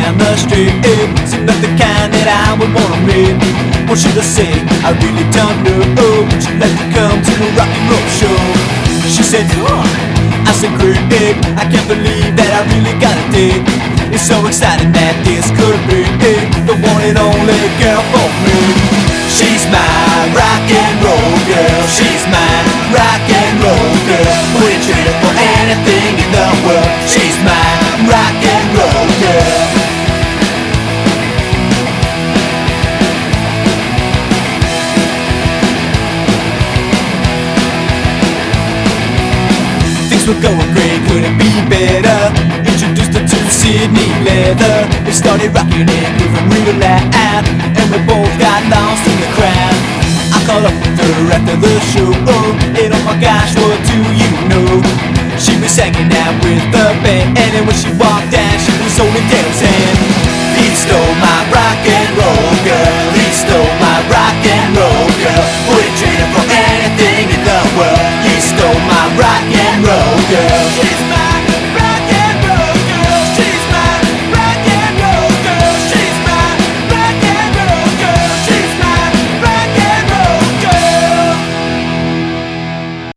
down the street. Seemed like the kind that I would wanna meet. What should I say? I really don't know. She'd like to come to a rock and roll show. She said, oh. I said, great. I can't believe that I really got a date. It's so exciting that this could be the one and only girl for me. She's my rock and roll girl. She's my rock and roll girl. Wouldn't trade her for anything in the world. She's my rock and roll girl. Things were going great, couldn't be better. Introduced her to Sydney leather. They started rocking it, moving real loud, and we both got lost in the crowd. I called up with her after the show, and oh my gosh, what do you know? She was hanging out with the band, and when she walked down, she was holding Dale's hand. He stole my rock and roll girl. He stole my rock and roll girl. Wouldn't trade her for anything in the world. He stole my rock and roll girl.